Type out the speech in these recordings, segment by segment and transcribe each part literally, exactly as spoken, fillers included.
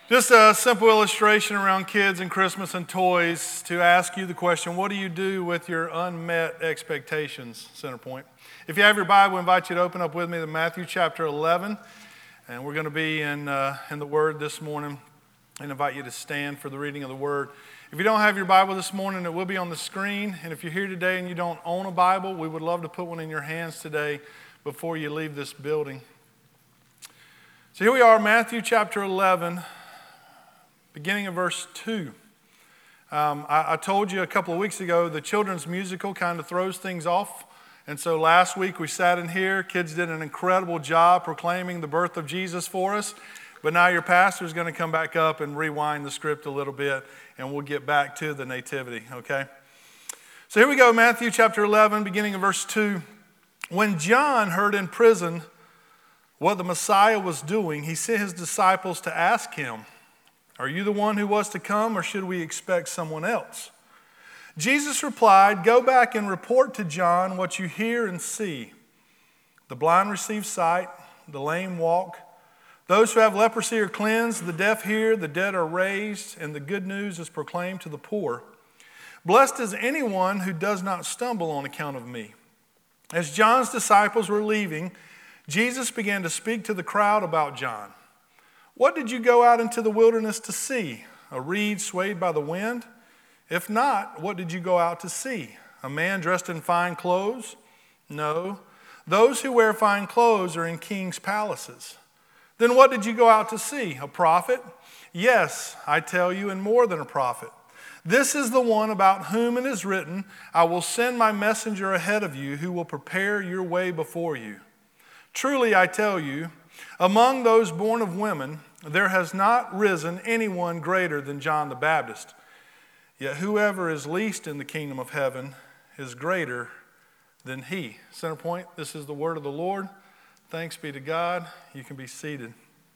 Just a simple illustration around kids and Christmas and toys to ask you the question, what do you do with your unmet expectations, Centerpoint? If you have your Bible, I invite you to open up with me to Matthew chapter eleven, and we're going to be in, uh, in the Word this morning, and invite you to stand for the reading of the Word. If you don't have your Bible this morning, it will be on the screen, and if you're here today and you don't own a Bible, we would love to put one in your hands today before you leave this building. So here we are, Matthew chapter eleven. Beginning of verse two. Um, I, I told you a couple of weeks ago the children's musical kind of throws things off. And so last week we sat in here. Kids did an incredible job proclaiming the birth of Jesus for us. But now your pastor is going to come back up and rewind the script a little bit. And we'll get back to the nativity, okay? So here we go, Matthew chapter eleven, beginning of verse two. When John heard in prison what the Messiah was doing, he sent his disciples to ask him, "Are you the one who was to come, or should we expect someone else?" Jesus replied, "Go back and report to John what you hear and see. The blind receive sight, the lame walk. Those who have leprosy are cleansed, the deaf hear, the dead are raised, and the good news is proclaimed to the poor. Blessed is anyone who does not stumble on account of me." As John's disciples were leaving, Jesus began to speak to the crowd about John. "What did you go out into the wilderness to see? A reed swayed by the wind? If not, what did you go out to see? A man dressed in fine clothes? No. Those who wear fine clothes are in kings' palaces. Then what did you go out to see? A prophet? Yes, I tell you, and more than a prophet. This is the one about whom it is written, 'I will send my messenger ahead of you who will prepare your way before you.' Truly, I tell you, among those born of women, there has not risen anyone greater than John the Baptist. Yet whoever is least in the kingdom of heaven is greater than he." Centerpoint, this is the word of the Lord. Thanks be to God. You can be seated.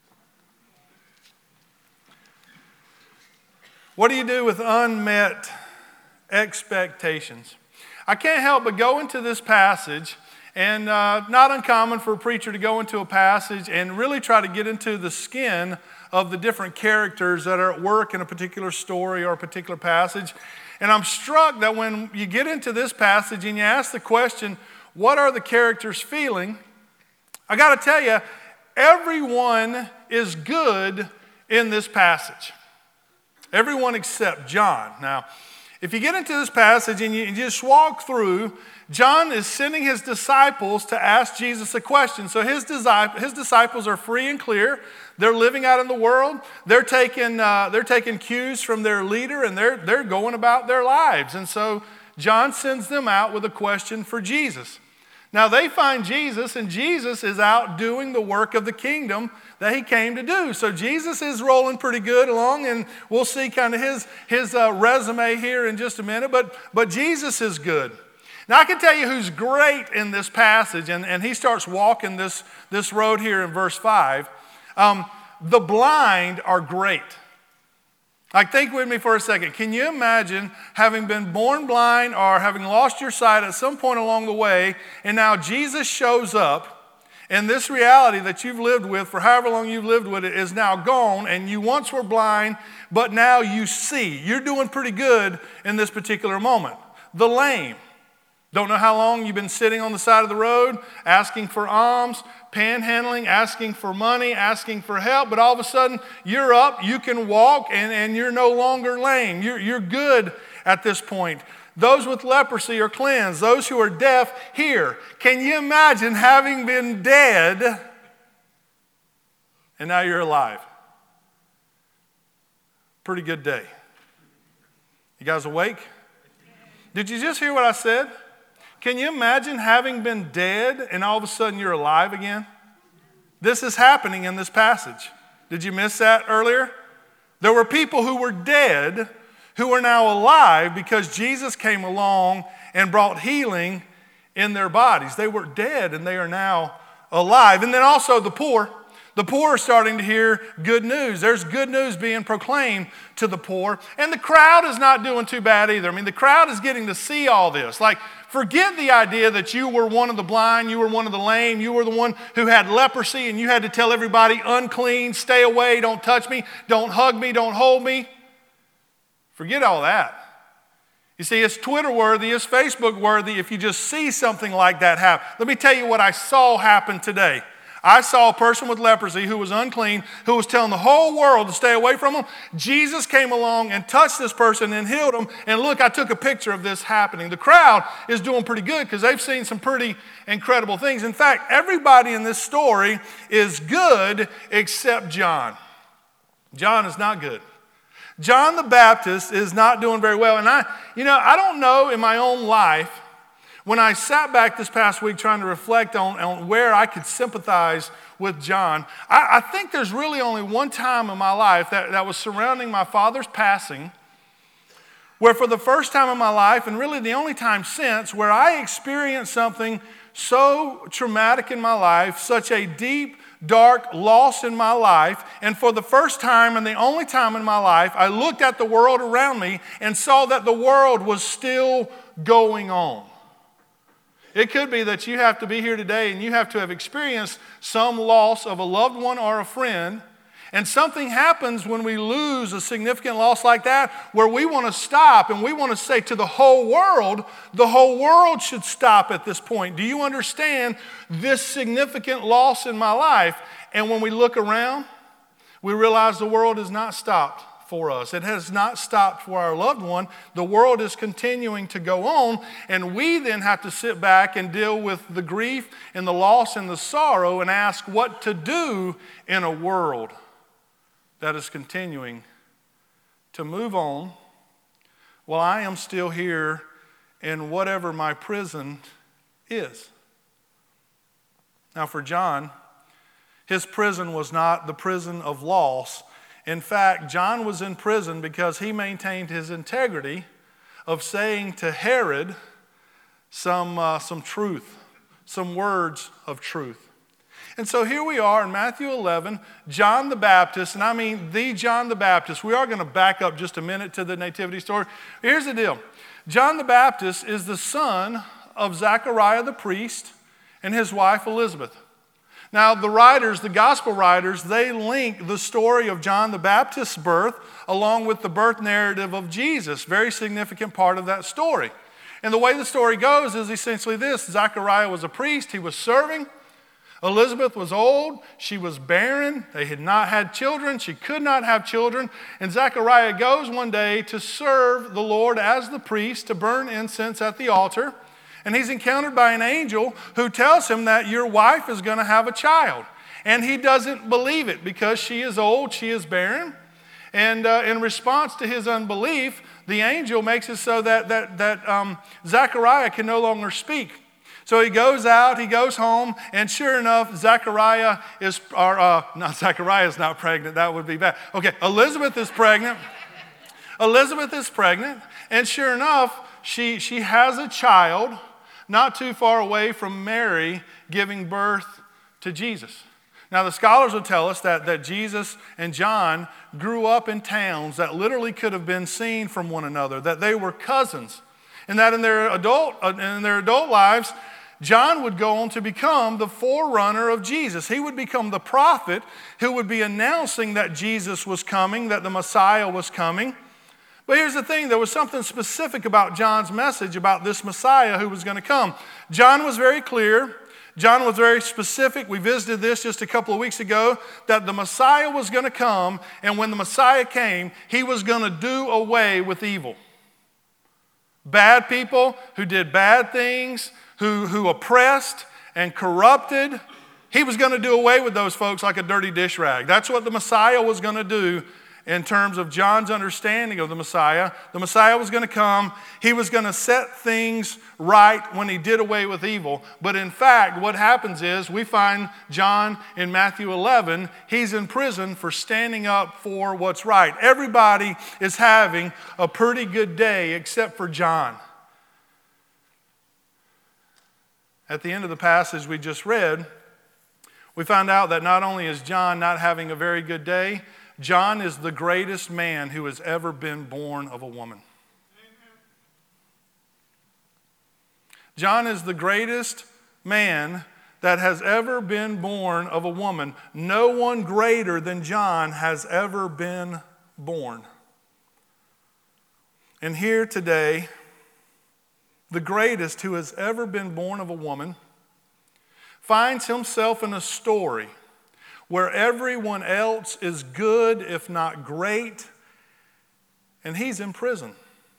What do you do with unmet expectations? I can't help but go into this passage. And uh, not uncommon for a preacher to go into a passage and really try to get into the skin of the different characters that are at work in a particular story or a particular passage. And I'm struck that when you get into this passage and you ask the question, what are the characters feeling? I got to tell you, everyone is good in this passage. Everyone except John. Now, if you get into this passage and you, you just walk through, John is sending his disciples to ask Jesus a question. So his, his disciples are free and clear. They're living out in the world. They're taking, uh, they're taking cues from their leader, and they're, they're going about their lives. And so John sends them out with a question for Jesus. Now they find Jesus, and Jesus is out doing the work of the kingdom that he came to do. So Jesus is rolling pretty good along, and we'll see kind of his, his uh, resume here in just a minute. But, but Jesus is good. Now, I can tell you who's great in this passage, and, and he starts walking this, this road here in verse five. Um, the blind are great. Like, think with me for a second. Can you imagine having been born blind or having lost your sight at some point along the way, and now Jesus shows up, and this reality that you've lived with for however long you've lived with it is now gone, and you once were blind, but now you see. You're doing pretty good in this particular moment. The lame. Don't know how long you've been sitting on the side of the road, asking for alms, panhandling, asking for money, asking for help, but all of a sudden you're up, you can walk, and, and you're no longer lame. You're, you're good at this point. Those with leprosy are cleansed. Those who are deaf hear. Can you imagine having been dead and now you're alive? Pretty good day. You guys awake? Did you just hear what I said? Can you imagine having been dead and all of a sudden you're alive again? This is happening in this passage. Did you miss that earlier? There were people who were dead who are now alive because Jesus came along and brought healing in their bodies. They were dead and they are now alive. And then also the poor. The poor are starting to hear good news. There's good news being proclaimed to the poor. And the crowd is not doing too bad either. I mean, the crowd is getting to see all this. Like, forget the idea that you were one of the blind, you were one of the lame, you were the one who had leprosy, and you had to tell everybody, unclean, stay away, don't touch me, don't hug me, don't hold me. Forget all that. You see, it's Twitter worthy, it's Facebook worthy if you just see something like that happen. Let me tell you what I saw happen today. I saw a person with leprosy who was unclean, who was telling the whole world to stay away from him. Jesus came along and touched this person and healed him. And look, I took a picture of this happening. The crowd is doing pretty good because they've seen some pretty incredible things. In fact, everybody in this story is good except John. John is not good. John the Baptist is not doing very well. And I, you know, I don't know in my own life, when I sat back this past week trying to reflect on, on where I could sympathize with John, I, I think there's really only one time in my life that, that was surrounding my father's passing, where for the first time in my life, and really the only time since, where I experienced something so traumatic in my life, such a deep, dark loss in my life, and for the first time and the only time in my life, I looked at the world around me and saw that the world was still going on. It could be that you have to be here today and you have to have experienced some loss of a loved one or a friend, and something happens when we lose a significant loss like that where we want to stop and we want to say to the whole world, the whole world should stop at this point. Do you understand this significant loss in my life? And when we look around, we realize the world has not stopped for us. It has not stopped for our loved one. The world is continuing to go on, and we then have to sit back and deal with the grief and the loss and the sorrow and ask what to do in a world that is continuing to move on while I am still here in whatever my prison is. Now for John, his prison was not the prison of loss. In fact, John was in prison because he maintained his integrity of saying to Herod some, uh, some truth, some words of truth. And so here we are in Matthew eleven, John the Baptist, and I mean the John the Baptist. We are going to back up just a minute to the nativity story. Here's the deal. John the Baptist is the son of Zechariah the priest and his wife Elizabeth. Now, the writers, the gospel writers, they link the story of John the Baptist's birth along with the birth narrative of Jesus, very significant part of that story. And the way the story goes is essentially this. Zechariah was a priest. He was serving. Elizabeth was old. She was barren. They had not had children. She could not have children. And Zechariah goes one day to serve the Lord as the priest, to burn incense at the altar. And he's encountered by an angel who tells him that your wife is going to have a child. And he doesn't believe it because she is old, she is barren. And uh, in response to his unbelief, the angel makes it so that, that, that um, Zechariah can no longer speak. So he goes out, he goes home, and sure enough, Zechariah is, or uh, not Zechariah is not pregnant, that would be bad. Okay, Elizabeth is pregnant. Elizabeth is pregnant, and sure enough, she, she has a child not too far away from Mary giving birth to Jesus. Now, the scholars will tell us that, that Jesus and John grew up in towns that literally could have been seen from one another, that they were cousins, and that in their adult, in their adult lives, John would go on to become the forerunner of Jesus. He would become the prophet who would be announcing that Jesus was coming, that the Messiah was coming. But here's the thing, there was something specific about John's message about this Messiah who was going to come. John was very clear. John was very specific. We visited this just a couple of weeks ago, that the Messiah was going to come, and when the Messiah came, he was going to do away with evil. Bad people who did bad things, who, who oppressed and corrupted, he was going to do away with those folks like a dirty dish rag. That's what the Messiah was going to do. In terms of John's understanding of the Messiah, the Messiah was going to come. He was going to set things right when he did away with evil. But in fact, what happens is we find John in Matthew eleven, he's in prison for standing up for what's right. Everybody is having a pretty good day except for John. At the end of the passage we just read, We find out that not only is John not having a very good day, John is the greatest man who has ever been born of a woman. Amen. John is the greatest man that has ever been born of a woman. No one greater than John has ever been born. And here today, the greatest who has ever been born of a woman finds himself in a story where everyone else is good, if not great, and he's in prison.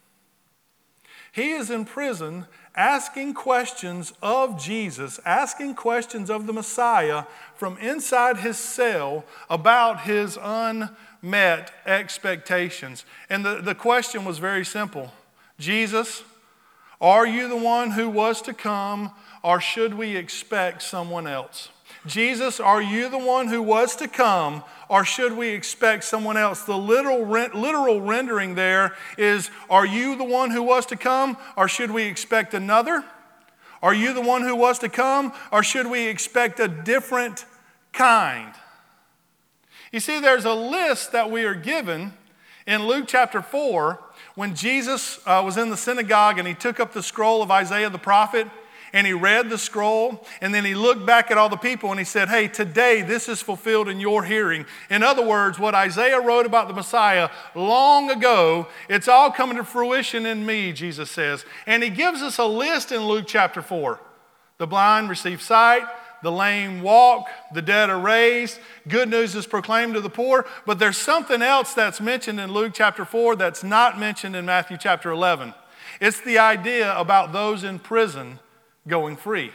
He is in prison asking questions of Jesus, asking questions of the Messiah from inside his cell about his unmet expectations. And the, the question was very simple. Jesus, are you the one who was to come, or should we expect someone else? Jesus, are you the one who was to come, or should we expect someone else? The literal, literal rendering there is, are you the one who was to come, or should we expect another? Are you the one who was to come, or should we expect a different kind? You see, there's a list that we are given in Luke chapter four when Jesus uh, was in the synagogue and he took up the scroll of Isaiah the prophet. And he read the scroll, and then he looked back at all the people and he said, hey, today this is fulfilled in your hearing. In other words, what Isaiah wrote about the Messiah long ago, it's all coming to fruition in me, Jesus says. And he gives us a list in Luke chapter four. The blind receive sight, the lame walk, the dead are raised, good news is proclaimed to the poor. But there's something else that's mentioned in Luke chapter four that's not mentioned in Matthew chapter eleven. It's the idea about those in prison going free.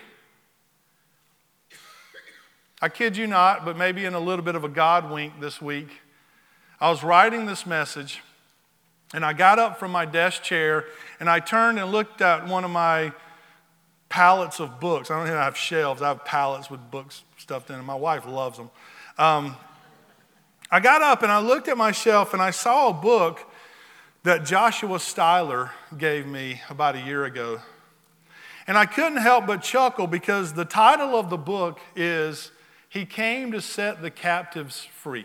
I kid you not, but maybe in a little bit of a God wink this week, I was writing this message, and I got up from my desk chair, and I turned and looked at one of my pallets of books. I don't even have shelves. I have pallets with books stuffed in them. My wife loves them. Um, I got up, and I looked at my shelf, and I saw a book that Joshua Styler gave me about a year ago. And I couldn't help but chuckle because the title of the book is, He Came to Set the Captives Free.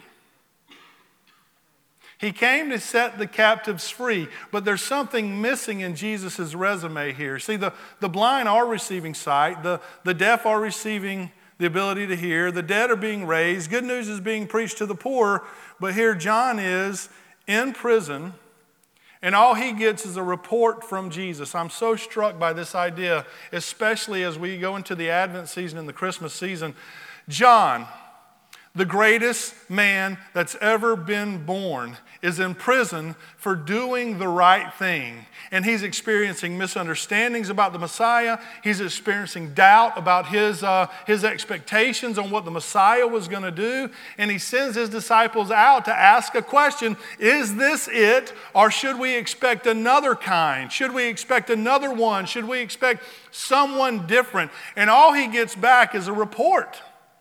He came to set the captives free, but there's something missing in Jesus' resume here. See, the, the blind are receiving sight, the, the deaf are receiving the ability to hear, the dead are being raised, good news is being preached to the poor, but here John is in prison, and all he gets is a report from Jesus. I'm so struck by this idea, especially as we go into the Advent season and the Christmas season. John, the greatest man that's ever been born, is in prison for doing the right thing. And he's experiencing misunderstandings about the Messiah. He's experiencing doubt about his, uh, his expectations on what the Messiah was going to do. And he sends his disciples out to ask a question, is this it? Or should we expect another kind? Should we expect another one? Should we expect someone different? And all he gets back is a report.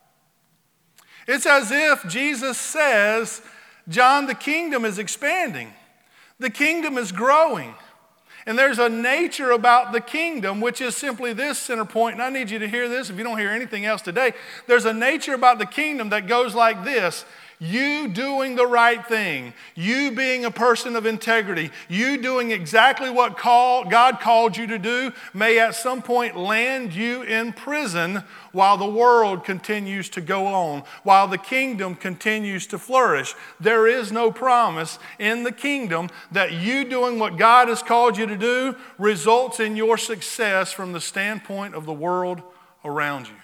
It's as if Jesus says, John, the kingdom is expanding. The kingdom is growing. And there's a nature about the kingdom, which is simply this, center point, and I need you to hear this if you don't hear anything else today. There's a nature about the kingdom that goes like this. You doing the right thing, you being a person of integrity, you doing exactly what call, God called you to do may at some point land you in prison while the world continues to go on, while the kingdom continues to flourish. There is no promise in the kingdom that you doing what God has called you to do results in your success from the standpoint of the world around you.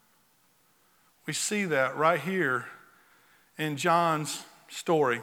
We see that right here in John's story.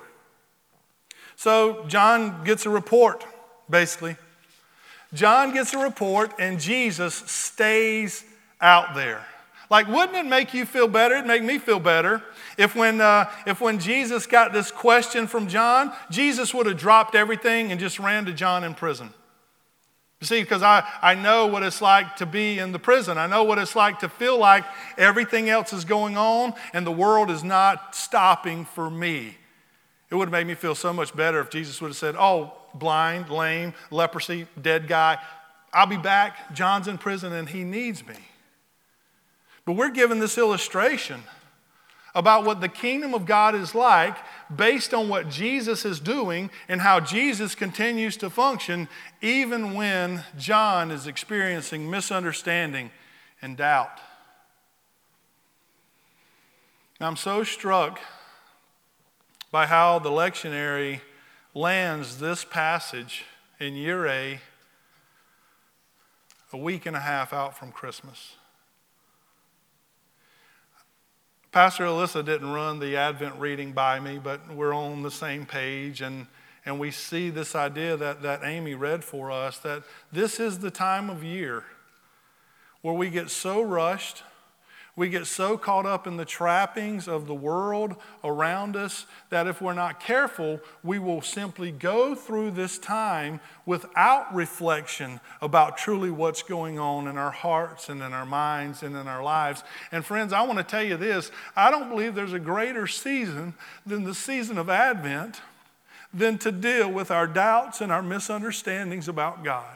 So John gets a report, basically. John gets a report and Jesus stays out there. Like, wouldn't it make you feel better? It'd make me feel better if when, uh, if when Jesus got this question from John, Jesus would have dropped everything and just ran to John in prison. You see, because I, I know what it's like to be in the prison. I know what it's like to feel like everything else is going on and the world is not stopping for me. It would have made me feel so much better if Jesus would have said, oh, blind, lame, leprosy, dead guy, I'll be back. John's in prison and he needs me. But we're given this illustration about what the kingdom of God is like based on what Jesus is doing and how Jesus continues to function even when John is experiencing misunderstanding and doubt. Now, I'm so struck by how the lectionary lands this passage in year A, a week and a half out from Christmas. Pastor Alyssa didn't run the Advent reading by me, but we're on the same page, and, and we see this idea that, that Amy read for us, that this is the time of year where we get so rushed, we get so caught up in the trappings of the world around us that if we're not careful, we will simply go through this time without reflection about truly what's going on in our hearts and in our minds and in our lives. And friends, I want to tell you this, I don't believe there's a greater season than the season of Advent than to deal with our doubts and our misunderstandings about God.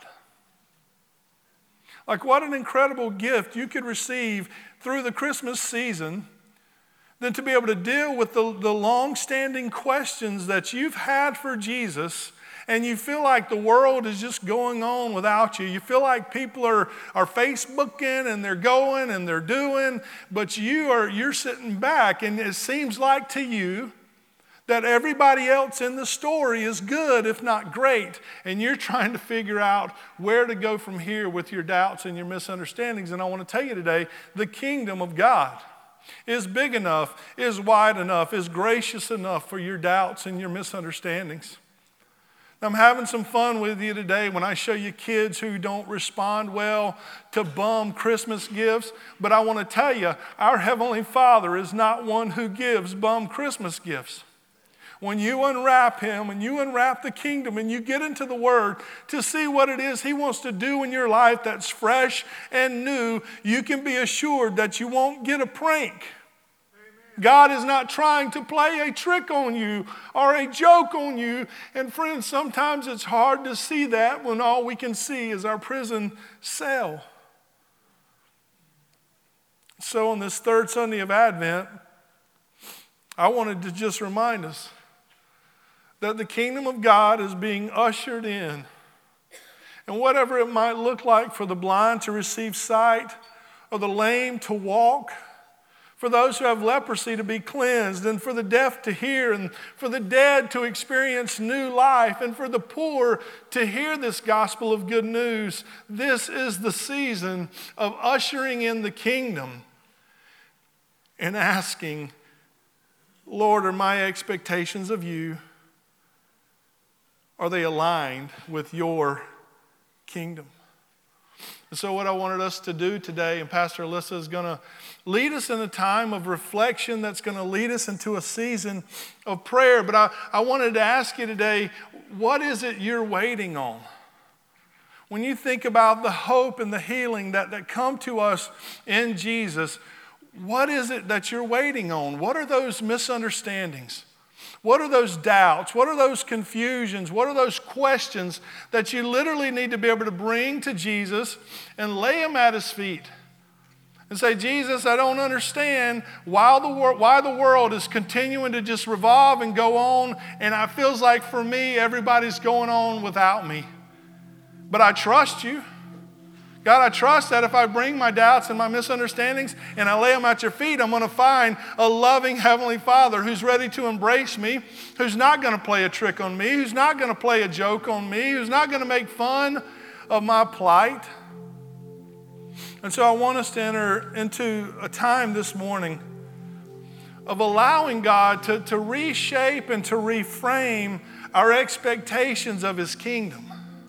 Like, what an incredible gift you could receive through the Christmas season than to be able to deal with the, the long-standing questions that you've had for Jesus, and you feel like the world is just going on without you. You feel like people are, are Facebooking and they're going and they're doing, but you are, you're sitting back, and it seems like to you that everybody else in the story is good, if not great, and you're trying to figure out where to go from here with your doubts and your misunderstandings. And I want to tell you today, the kingdom of God is big enough, is wide enough, is gracious enough for your doubts and your misunderstandings. I'm having some fun with you today when I show you kids who don't respond well to bum Christmas gifts, but I want to tell you, our Heavenly Father is not one who gives bum Christmas gifts. When you unwrap Him and you unwrap the kingdom and you get into the Word to see what it is He wants to do in your life that's fresh and new, you can be assured that you won't get a prank. Amen. God is not trying to play a trick on you or a joke on you. And friends, sometimes it's hard to see that when all we can see is our prison cell. So on this third Sunday of Advent, I wanted to just remind us that the kingdom of God is being ushered in. And whatever it might look like for the blind to receive sight, or the lame to walk, for those who have leprosy to be cleansed, and for the deaf to hear, and for the dead to experience new life, and for the poor to hear this gospel of good news, this is the season of ushering in the kingdom and asking, Lord, are my expectations of you, are they aligned with your kingdom? And so what I wanted us to do today, and Pastor Alyssa is going to lead us in a time of reflection that's going to lead us into a season of prayer. But I, I wanted to ask you today, what is it you're waiting on? When you think about the hope and the healing that, that come to us in Jesus, what is it that you're waiting on? What are those misunderstandings? What are those doubts? What are those confusions? What are those questions that you literally need to be able to bring to Jesus and lay them at His feet? And say, Jesus, I don't understand why the, wor- why the world is continuing to just revolve and go on, and it feels like for me, everybody's going on without me. But I trust you. God, I trust that if I bring my doubts and my misunderstandings and I lay them at your feet, I'm going to find a loving Heavenly Father who's ready to embrace me, who's not going to play a trick on me, who's not going to play a joke on me, who's not going to make fun of my plight. And so I want us to enter into a time this morning of allowing God to, to reshape and to reframe our expectations of His kingdom.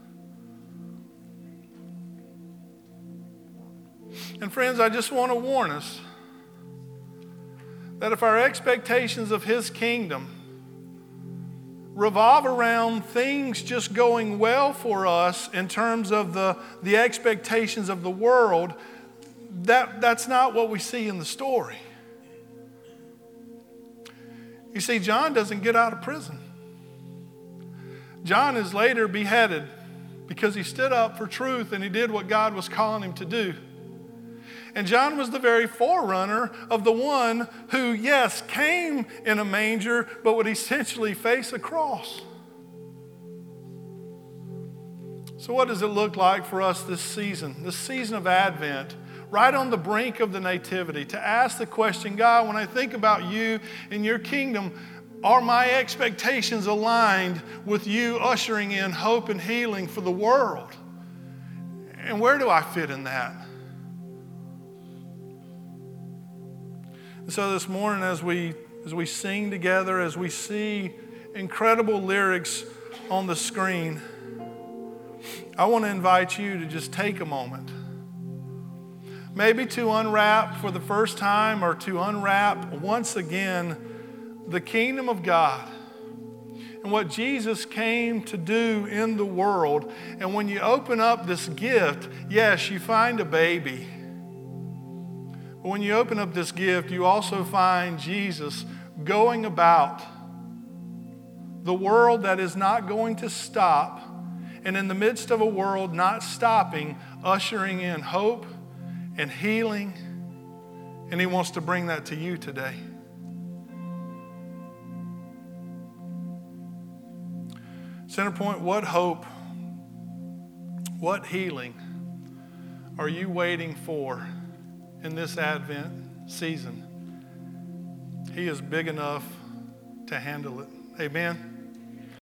And friends, I just want to warn us that if our expectations of His kingdom revolve around things just going well for us in terms of the, the expectations of the world, that, that's not what we see in the story. You see, John doesn't get out of prison. John is later beheaded because he stood up for truth and he did what God was calling him to do. And John was the very forerunner of the one who, yes, came in a manger, but would essentially face a cross. So what does it look like for us this season, this season of Advent, right on the brink of the Nativity, to ask the question, God, when I think about you and your kingdom, are my expectations aligned with you ushering in hope and healing for the world? And where do I fit in that? And so this morning, as we as we sing together, as we see incredible lyrics on the screen, I want to invite you to just take a moment. Maybe to unwrap for the first time, or to unwrap once again the kingdom of God and what Jesus came to do in the world. And when you open up this gift, yes, you find a baby. But when you open up this gift, you also find Jesus going about the world that is not going to stop. And in the midst of a world not stopping, ushering in hope and healing. And he wants to bring that to you today. Centerpoint, what hope, what healing are you waiting for in this Advent season? He is big enough to handle it. Amen.